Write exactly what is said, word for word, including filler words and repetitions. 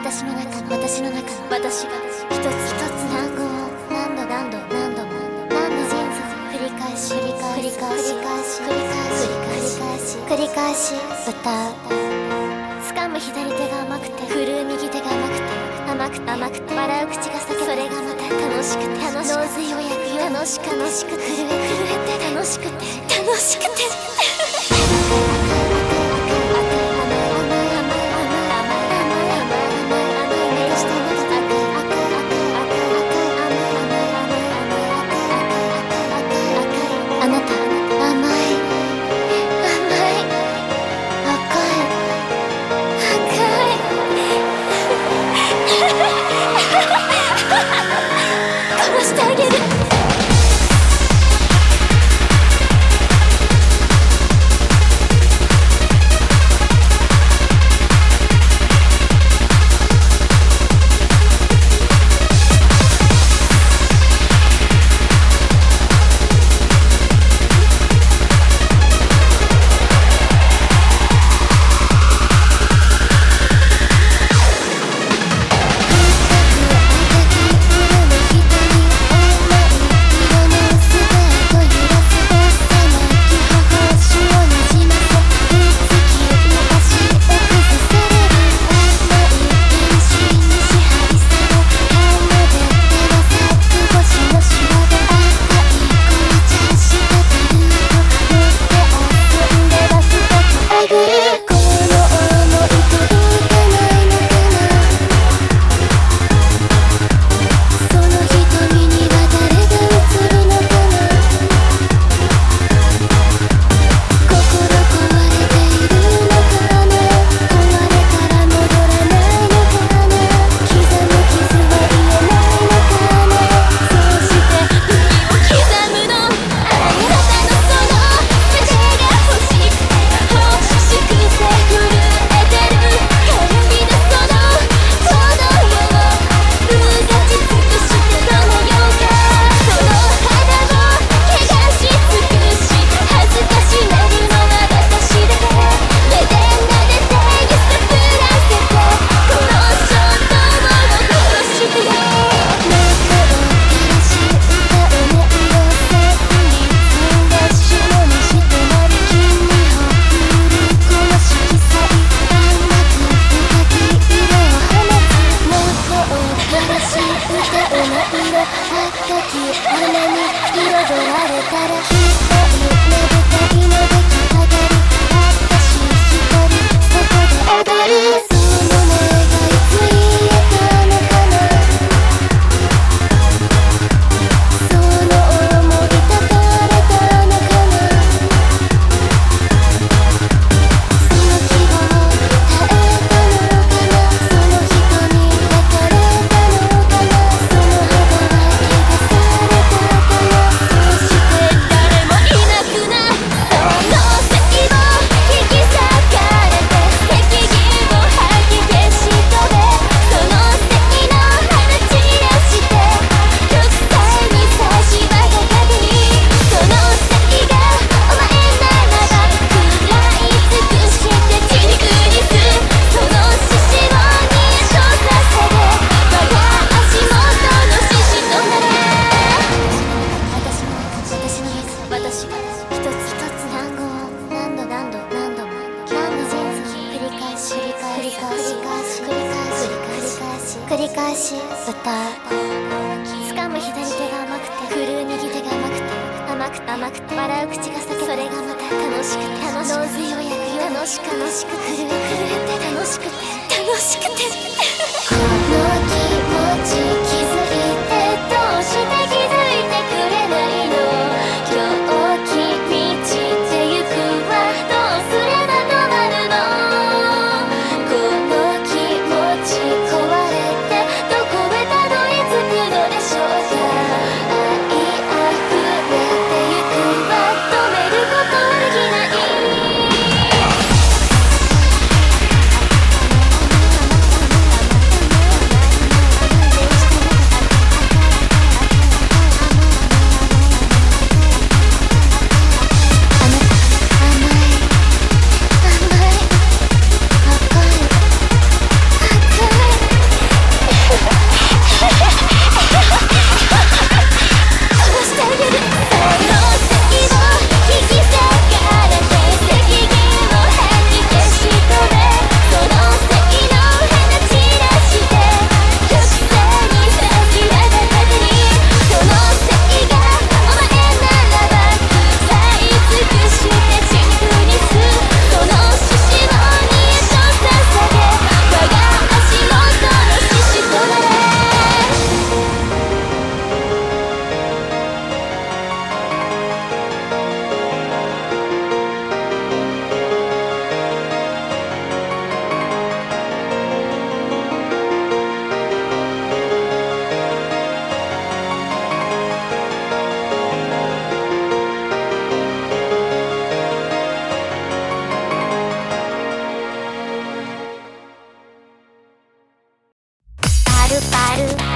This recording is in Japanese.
私の中の私の中の私が一つ一つ単語を何度何度何度も何度前後繰り返し繰り返し繰り返し繰り返し繰り返し歌う。掴む左手が甘くて振るう右手が甘くて甘くて甘くて笑う口が裂け、それがまた楽しくて楽しく脳髄を焼くよう楽しく楽しく震え震えて楽しくて楽しくてあなた甘い甘い赤い赤い殺してあげる。繰り返し歌う。掴む左手が甘くて振るう右手が甘くて甘くて甘くて笑う口が裂け、それがまた楽しくて楽しく脳髄を焼くよう楽しく楽しく震え震えて楽しくて楽しくてこの気持ち気づいてどうして気づいてくれないの。今日君散ってゆくはどうすれば止まるの。この気持ち壊れてどこへたどり着くのでしょうか。愛あふれてゆくは止めることはできない。 パルパル